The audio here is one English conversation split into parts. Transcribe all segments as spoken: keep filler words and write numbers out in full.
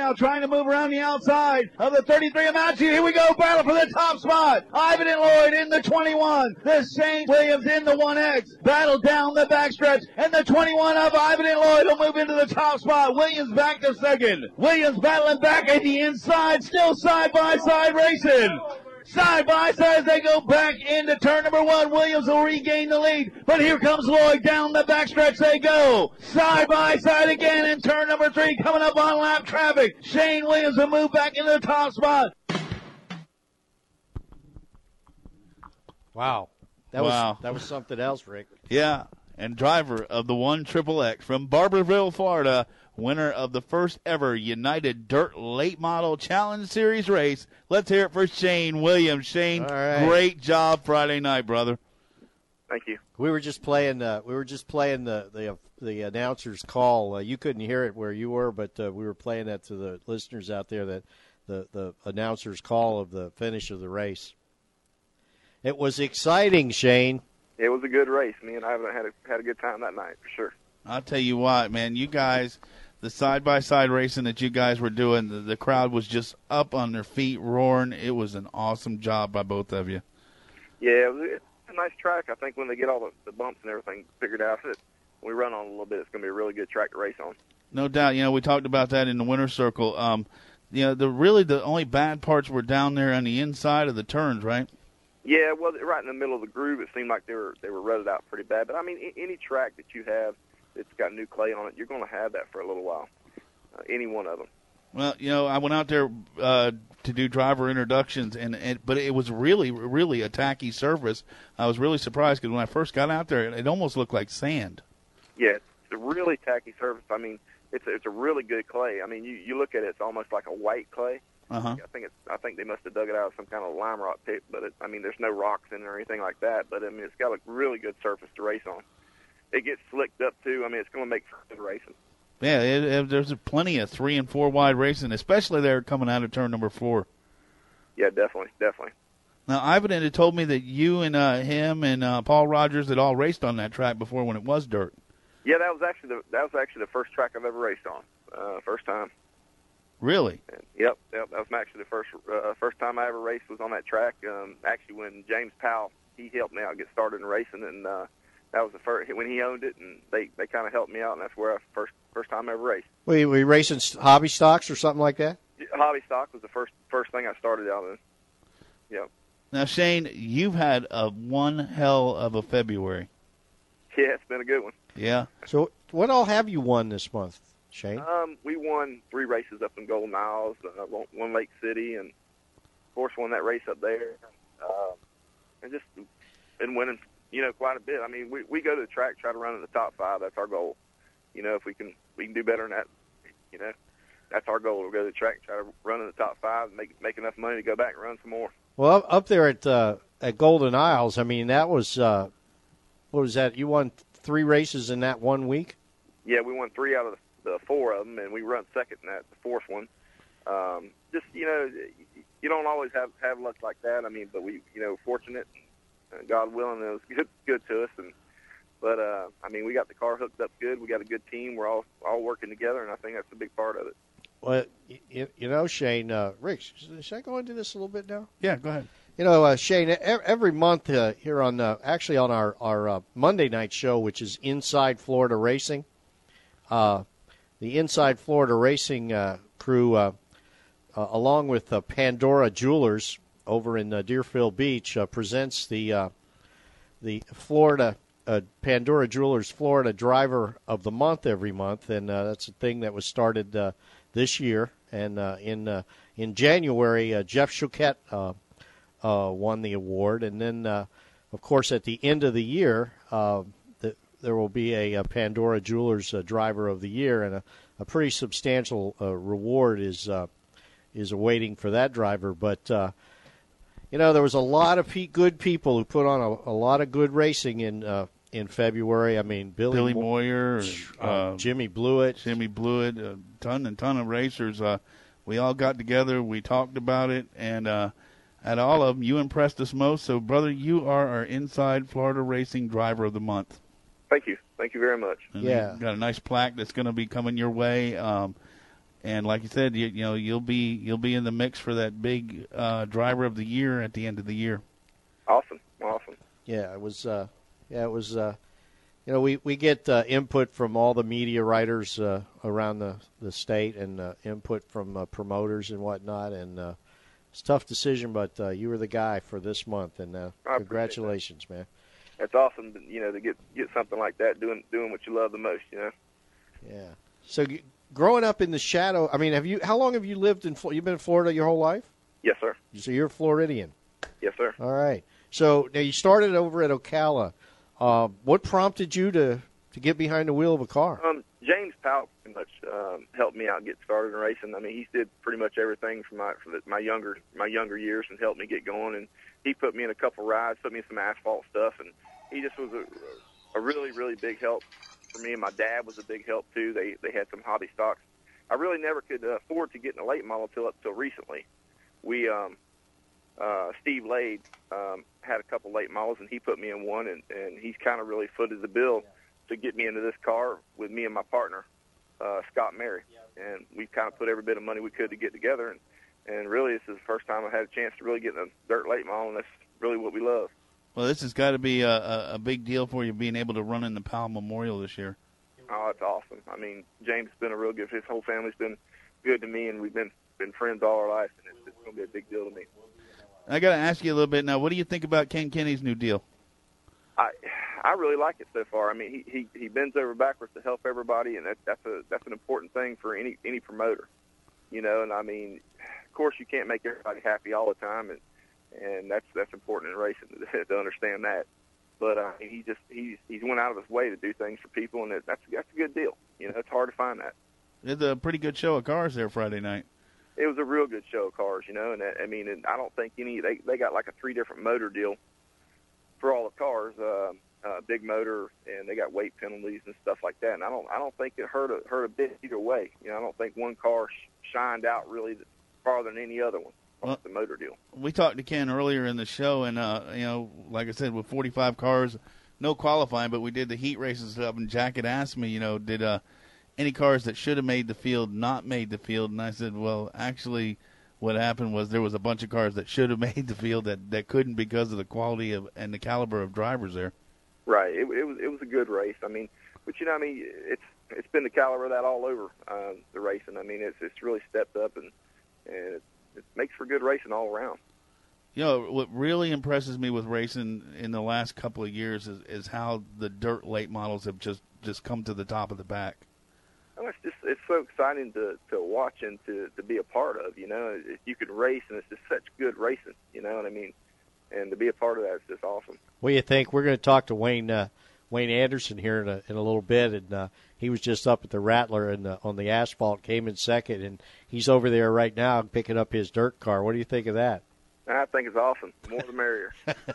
now trying to move around the outside of the thirty-three of Mount Here we go, battle for the top spot. Ivan and Lloyd in the twenty-one. The Shane Williams in the one X. Battle down the backstretch, and the twenty-one of Ivan and Lloyd will move into the top spot. Williams back to second. Williams battling back at the inside, still side by side racing. Side by side as they go back into turn number one. Williams will regain the lead, but here comes Lloyd down the backstretch. They go side by side again in turn number three, coming up on lap traffic. Shane Williams will move back into the top spot. Wow, that wow. was that was something else, Rick. Yeah, and driver of the one triple X from Barberville, Florida, winner of the first ever United Dirt Late Model Challenge Series race. Let's hear it for Shane Williams. Shane, right. Great job Friday night, brother. Thank you. We were just playing. Uh, we were just playing the the, the announcer's call. Uh, you couldn't hear it where you were, but uh, we were playing that to the listeners out there. That the the announcer's call of the finish of the race. It was exciting, Shane. It was a good race. Me and Ivan had a, had a good time that night for sure. I'll tell you what, man, you guys, the side-by-side racing that you guys were doing, the, the crowd was just up on their feet, roaring. It was an awesome job by both of you. Yeah, it was, it's a nice track. I think when they get all the, the bumps and everything figured out, that we run on a little bit, it's going to be a really good track to race on. No doubt. You know, we talked about that in the winter circle. Um, you know, the really the only bad parts were down there on the inside of the turns, right? Yeah, well, right in the middle of the groove, it seemed like they were they were rutted out pretty bad. But, I mean, any track that you have that's got new clay on it, you're going to have that for a little while, uh, any one of them. Well, you know, I went out there uh, to do driver introductions, and, and but it was really, really a tacky surface. I was really surprised because when I first got out there, it almost looked like sand. Yeah, it's a really tacky surface. I mean, it's a, it's a really good clay. I mean, you, you look at it, it's almost like a white clay. Uh-huh. I think it's. I think they must have dug it out of some kind of lime rock pit, but it, I mean, there's no rocks in it or anything like that. But I mean, it's got a really good surface to race on. It gets slicked up too. I mean, it's going to make for good racing. Yeah, it, it, there's plenty of three and four wide racing, especially there coming out of turn number four. Yeah, definitely, definitely. Now, Ivan had told me that you and uh, him and uh, Paul Rogers had all raced on that track before when it was dirt. Yeah, that was actually the that was actually the first track I've ever raced on. Uh, first time. Really? And, yep, yep. That was actually the first uh, first time I ever raced was on that track. Um, actually, when James Powell he helped me out get started in racing, and uh, that was the first when he owned it, and they, they kind of helped me out, and that's where I first first time I ever raced. We we racing hobby stocks or something like that. Hobby stock was the first first thing I started out in. Yep. Now, Shane, you've had a one hell of a February. Yeah, it's been a good one. Yeah. So, what all have you won this month, Shane? Um, we won three races up in Golden Isles, uh, one Lake City, and of course won that race up there. Uh, and just been winning, you know, quite a bit. I mean, we we go to the track, try to run in the top five. That's our goal. You know, if we can we can do better than that, you know, that's our goal. We'll go to the track, try to run in the top five, and make make enough money to go back and run some more. Well, up, up there at uh, at Golden Isles, I mean, that was uh, what was that? You won three races in that one week? Yeah, we won three out of the, the four of them, and we run second in that the fourth one. Um, just you know, you don't always have have luck like that. I mean, but we you know fortunate, and God willing, it was good good to us. And but uh, I mean, we got the car hooked up good. We got a good team. We're all all working together, and I think that's a big part of it. Well, you, you know, Shane, uh, Rick, should I go into this a little bit now? Yeah, go ahead. You know, uh, Shane, every month uh, here on uh, actually on our our uh, Monday night show, which is Inside Florida Racing, uh, the Inside Florida Racing uh, crew, uh, uh, along with uh, Pandora Jewelers over in uh, Deerfield Beach, uh, presents the uh, the Florida uh, Pandora Jewelers Florida Driver of the Month every month, and uh, that's a thing that was started uh, this year. And uh, in uh, in January, uh, Jeff Choquette uh, uh, won the award, and then uh, of course at the end of the year, uh, the, there will be a, a Pandora Jewelers uh, Driver of the Year, and a, a pretty substantial uh, reward is uh, is awaiting for that driver. But uh, you know, there was a lot of pe- good people who put on a, a lot of good racing in uh, in February. I mean, Billy, Billy Mo- Moyer, uh, uh, Jimmy Blewett, Jimmy Blewett, a ton and ton of racers. Uh, we all got together, we talked about it, and uh, at all of them, you impressed us most. So, brother, you are our Inside Florida Racing Driver of the Month. Thank you. Thank you very much. And Yeah. you got a nice plaque that's going to be coming your way. Um, And like you said, you, you know you'll be you'll be in the mix for that big uh, driver of the year at the end of the year. Awesome, awesome. Yeah, it was. Uh, yeah, it was. Uh, you know, we we get uh, input from all the media writers uh, around the the state, and uh, input from uh, promoters and whatnot. And uh, it's a tough decision, but uh, you were the guy for this month, and uh, congratulations, man. That's awesome, you know, to get get something like that, doing doing what you love the most, you know. Yeah. So growing up in the shadow, I mean, have you? How long have you lived in? You've been in Florida your whole life? Yes, sir. So you're a Floridian. Yes, sir. All right. So now you started over at Ocala. Uh, what prompted you to, to get behind the wheel of a car? Um, James Powell pretty much um, helped me out get started in racing. I mean, he did pretty much everything from my for the, my younger my younger years and helped me get going. And he put me in a couple rides, put me in some asphalt stuff, and he just was a, a really really big help for me. And my dad was a big help too. They they had some hobby stocks. I really never could uh, afford to get in a late model till up till recently. We um, uh, Steve Lade um, had a couple late models, and he put me in one, and, and he's kind of really footed the bill to get me into this car with me and my partner, uh, Scott Mary. And we kind of put every bit of money we could to get together, and, and really this is the first time I had a chance to really get in a dirt late model, and that's really what we love. Well, this has got to be a, a, a big deal for you being able to run in the Powell Memorial this year. Oh, it's awesome. I mean, James has been a real good, his whole family's been good to me, and we've been, been friends all our life, and it's, it's going to be a big deal to me. I got to ask you a little bit now. What do you think about Ken Kenny's new deal? I I really like it so far. I mean, he he, he bends over backwards to help everybody, and that, that's a that's an important thing for any any promoter, you know. And I mean, of course, you can't make everybody happy all the time, and and that's that's important in racing to, to understand that. But uh, he just he's he's went out of his way to do things for people, and it, that's that's a good deal. You know, it's hard to find that. It's a pretty good show of cars there Friday night. It was a real good show of cars, you know, and I mean, and I don't think any they they got like a three different motor deal for all the cars, uh, uh, big motor, and they got weight penalties and stuff like that. And I don't I don't think it hurt a hurt a bit either way. You know, I don't think one car sh- shined out really farther than any other one. Well, the motor deal. We talked to Ken earlier in the show, and uh, you know, like I said, with forty-five cars, no qualifying, but we did the heat races up, and Jack had asked me, you know, did uh. any cars that should have made the field not made the field, and I said, well, actually what happened was there was a bunch of cars that should have made the field that, that couldn't because of the quality of and the caliber of drivers there. Right. It, it was it was a good race. I mean, but you know, I mean, it's it's been the caliber of that all over uh, the racing. I mean, it's it's really stepped up, and and it, it makes for good racing all around. You know, what really impresses me with racing in the last couple of years is, is how the dirt late models have just, just come to the top of the pack. It's just it's so exciting to, to watch and to, to be a part of, you know. If you could race, and it's just such good racing, you know what I mean? And to be a part of that is just awesome. What do you think? We're going to talk to Wayne uh, Wayne Anderson here in a, in a little bit, and uh, he was just up at the Rattler and on the asphalt, came in second, and he's over there right now picking up his dirt car. What do you think of that? I think it's awesome. The more the merrier.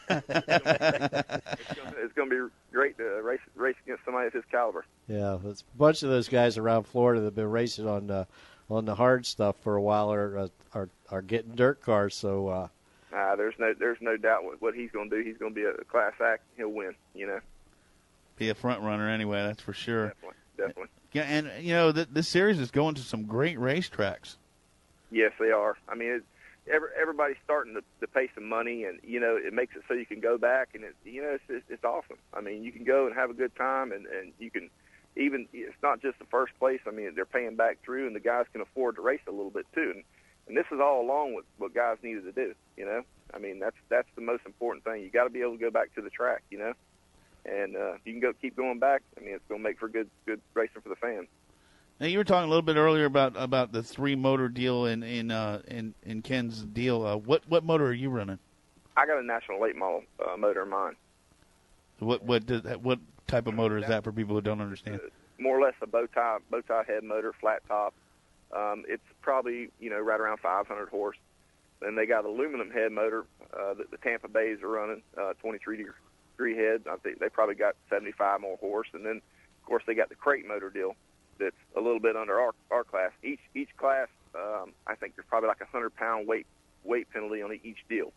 It's going to be great to race race against somebody of his caliber. Yeah, a bunch of those guys around Florida that have been racing on uh, on the hard stuff for a while are uh, are, are getting dirt cars. So uh, uh, there's no there's no doubt what, what he's going to do. He's going to be a class act. He'll win. You know, be a front runner anyway. That's for sure. Definitely, definitely. Yeah, and you know th- this series is going to some great racetracks. Yes, they are. I mean. It, Every, everybody's starting to, to pay some money, and you know it makes it so you can go back, and it, you know it's, it's it's awesome. I mean, you can go and have a good time, and, and you can even it's not just the first place. I mean, they're paying back through, and the guys can afford to race a little bit too. And, and this is all along with what guys needed to do. You know, I mean that's that's the most important thing. You got to be able to go back to the track. You know, and uh, you can go keep going back. I mean, it's going to make for good good racing for the fans. Now you were talking a little bit earlier about, about the three motor deal in in uh, in, in Ken's deal. Uh, what what motor are you running? I got a National Late Model uh, motor in mine. What what does that, what type of motor is that for people who don't understand? Uh, more or less a bow tie bow tie head motor, flat top. Um, it's probably you know right around five hundred horse. Then they got aluminum head motor uh, that the Tampa Bays are running, uh, twenty-three degree head. I think they probably got seventy-five more horse. And then of course they got the crate motor deal. That's a little bit under our our class. Each each class, um, I think there's probably like a hundred pound weight weight penalty on each deal.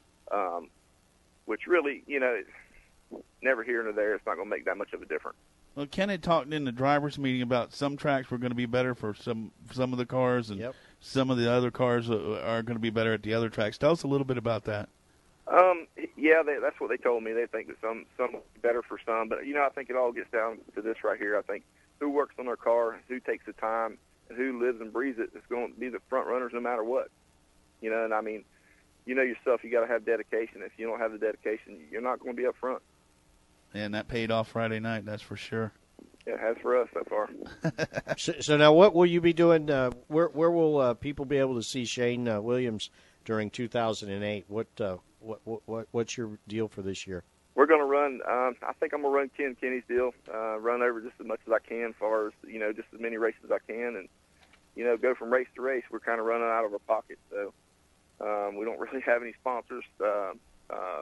Um, which really, you know, never here nor there. It's not going to make that much of a difference. Well, Ken had talked in the drivers' meeting about some tracks were going to be better for some some of the cars, and Yep. some of the other cars are going to be better at the other tracks. Tell us a little bit about that. Um, yeah, they, that's what they told me. They think that some some will be better for some, but you know, I think it all gets down to this right here. I think who works on their car, who takes the time, and who lives and breathes it is going to be the front runners no matter what. You know, and I mean, you know yourself, you got to have dedication. If you don't have the dedication, you're not going to be up front. And that paid off Friday night, that's for sure. It has for us so far. So, so now, what will you be doing? Uh, where where will uh, people be able to see Shane uh, Williams during two thousand eight? What, uh, what what what what's your deal for this year? We're going to run. Um, I think I'm going to run Ken Kenny's deal. Uh, run over just as much as I can, as far as you know, just as many races as I can, and you know, go from race to race. We're kind of running out of our pocket, so um, we don't really have any sponsors. Uh, uh,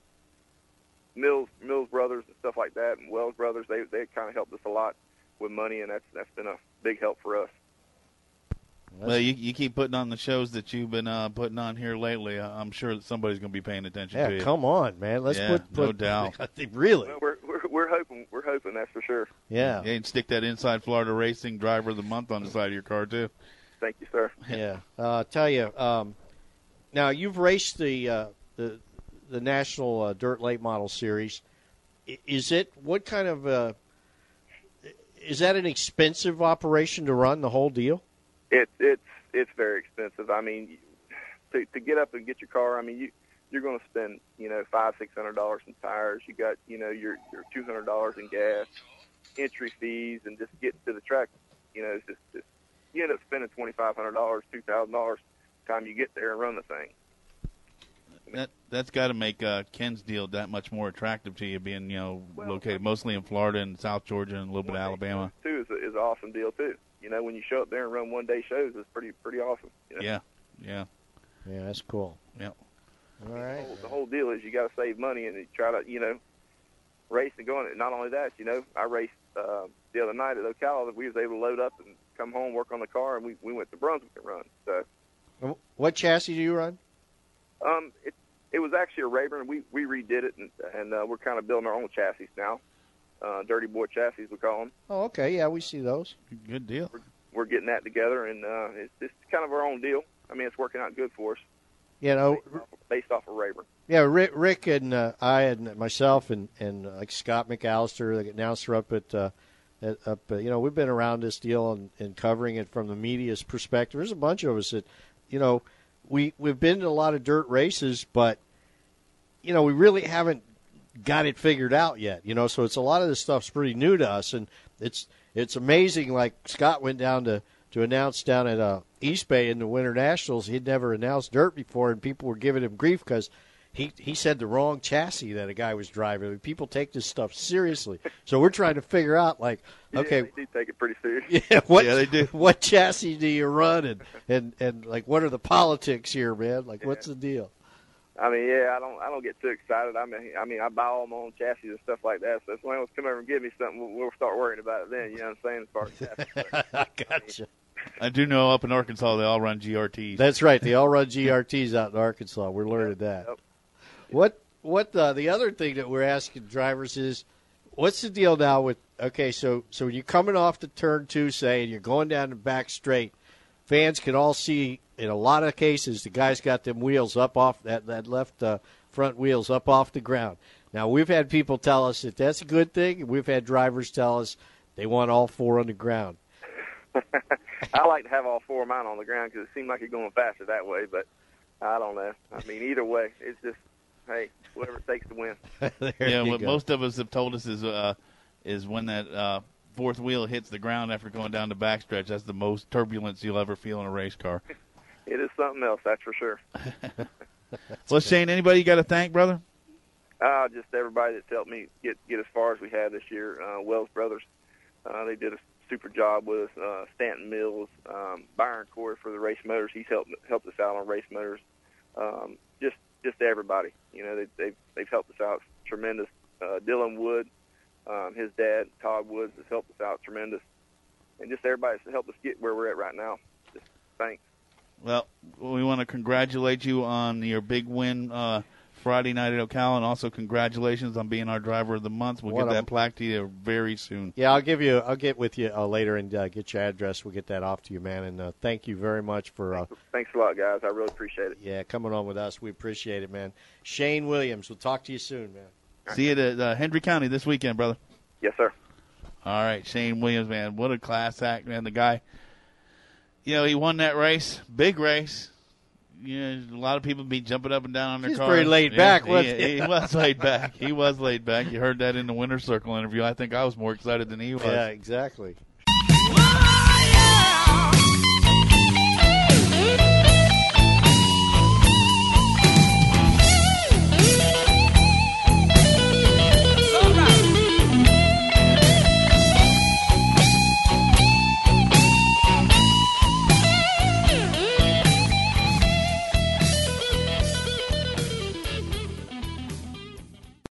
Mills, Mills Brothers and stuff like that, and Wells Brothers, they they kind of helped us a lot with money, and that's that's been a big help for us. Well, you you keep putting on the shows that you've been uh, putting on here lately. I'm sure that somebody's going to be paying attention Yeah, to you. come on, man. Let's Yeah, put, put no doubt. Really? Well, we're, we're we're hoping we're hoping that's for sure. Yeah. Yeah, and stick that Inside Florida Racing Driver of the Month on the side of your car too. Thank you, sir. Yeah. Uh, tell you. Um, now you've raced the uh, the the National uh, Dirt Late Model Series. I- Is it what kind of uh, is that an expensive operation to run the whole deal? It's it's it's very expensive. I mean, to to get up and get your car, I mean, you you're going to spend you know five six hundred dollars in tires. You got you know your your two hundred dollars in gas, entry fees, and just getting to the track. You know, it's just, just you end up spending twenty five hundred dollars, two thousand dollars time you get there and run the thing. That that's got to make uh, Ken's deal that much more attractive to you, being you know Well, located mostly in Florida and South Georgia and a little bit of One day Alabama. too is a, is an awesome deal too. You know, when you show up there and run one day shows, it's pretty pretty awesome. You know? Yeah, yeah, Yeah, that's cool. yeah. All right. The whole, the whole deal is you got to save money and you try to, you know, race and go on it. Not only that, you know, I raced uh, the other night at Ocala. We was able to load up and come home, work on the car, and we, we went to Brunswick and run. So, What chassis do you run? um, it it was actually a Rayburn. We we redid it, and and uh, we're kind of building our own chassis now. Uh, Dirty Boy chassis, we call them. Oh, okay. Yeah, we see those. Good deal. We're getting that together, and uh, it's it's kind of our own deal. I mean, it's working out good for us. You know, Based off, based off of Rayburn. yeah, Rick, Rick and uh, I and myself and and uh, like Scott McAllister, the announcer up at, uh, at up, uh, you know, we've been around this deal and, and covering it from the media's perspective. There's a bunch of us that, you know, we we've been to a lot of dirt races, but you know, we really haven't got it figured out yet. You know, so it's a lot of this stuff's pretty new to us, and it's it's amazing. Like Scott went down to. to announce down at uh, East Bay in the Winter Nationals. He'd never announced dirt before, and people were giving him grief because he, he said the wrong chassis that a guy was driving. I mean, people take this stuff seriously. So we're trying to figure out, like, okay, Yeah, they do take it pretty serious. yeah, what, Yeah, they do. what chassis do you run, and, and, and, like, what are the politics here, man? Like, what's the deal? I mean, yeah, I don't, I don't get too excited. I mean, I mean, I buy all my own chassis and stuff like that. So if someone else come over and give me something, we'll, we'll start worrying about it then. You know what I'm saying? As far as chassis. I gotcha. I do know up in Arkansas they all run G R Ts. That's right. They all run G R Ts out in Arkansas. We're learning that. Yep. What what uh, the other thing that we're asking drivers is, what's the deal now with? Okay, so so you're coming off the turn two, say, and you're going down the back straight. Fans can all see. In a lot of cases, the guy's got them wheels up off that that left uh, front wheels up off the ground. Now we've had people tell us that that's a good thing, and we've had drivers tell us they want all four on the ground. I like to have all four of mine on the ground because it seems like you're going faster that way, but I don't know. I mean, either way, it's just, hey, whatever it takes to win. There Yeah, you what go. most of us have told us is uh, is when that uh, fourth wheel hits the ground after going down the backstretch, that's the most turbulence you'll ever feel in a race car. It is something else, that's for sure. Well, Shane, anybody you got to thank, brother? Uh, just everybody that's helped me get get as far as we have this year. Uh, Wells Brothers, uh, they did a super job with us. Uh, Stanton Mills, um, Byron Corey for the race motors. He's helped helped us out on race motors. Um, just just everybody. You know, they, they've they've helped us out tremendous. Uh, Dylan Wood, um, his dad Todd Woods has helped us out tremendous, and just everybody that's helped us get where we're at right now. Just thanks. Well, we want to congratulate you on your big win uh, Friday night at Ocala, and also congratulations on being our driver of the month. We'll What get a- that plaque to you very soon. Yeah, I'll give you. I'll get with you uh, later and uh, get your address. We'll get that off to you, man. And uh, thank you very much for uh, Thanks a lot, guys. I really appreciate it. yeah coming on with us. We appreciate it, man. Shane Williams. We'll talk to you soon, man. See you at uh, Hendry County this weekend, brother. Yes, sir. All right, Shane Williams, man. What a class act, man. The guy, you know, he won that race, big race. You know, a lot of people be jumping up and down on their He's cars. pretty laid back, wasn't he, he? he was laid back. He was laid back. You heard that in the Winter Circle interview. I think I was more excited than he was. Yeah, exactly.